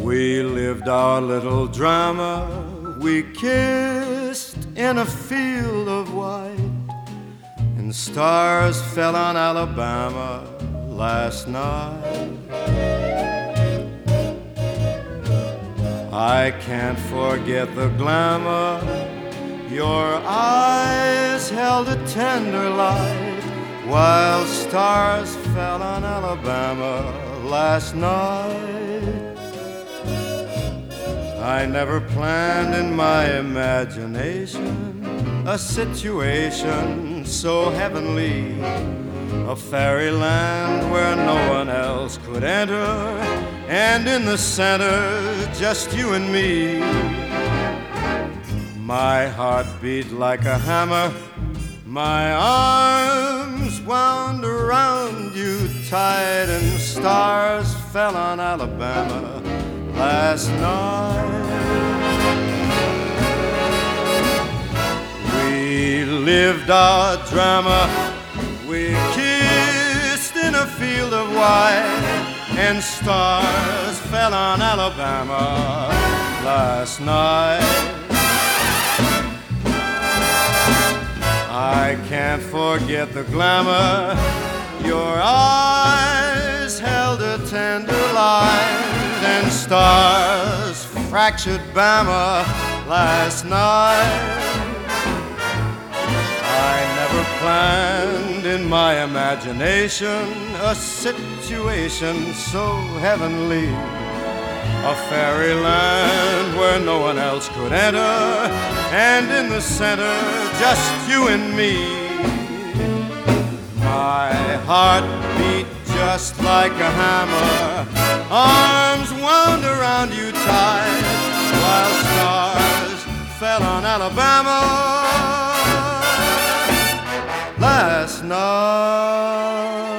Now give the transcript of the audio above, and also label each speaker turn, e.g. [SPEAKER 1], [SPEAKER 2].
[SPEAKER 1] We lived our little drama. We kissed in a field of white, and stars fell on Alabama last night. I can't forget the glamour. Your eyes held a tender light, while stars fell on Alabama last night. I never planned in my imagination a situation so heavenly, a fairyland where no one else could enter, and in the center just you and me. My heart beat like a hammer, my arms wound around you tight, and stars fell on Alabama last night. We lived our drama. We kissed in a field of white, and stars fell on Alabama last night. I can't forget the glamour. Your eyes held a tender light, and stars fractured Bama last night. I never planned in my imagination a situation so heavenly, a fairyland where no one else could enter, and in the center just you and me. My heart beat just like a hammer, arms wound around you tight, while stars fell on Alabama last night.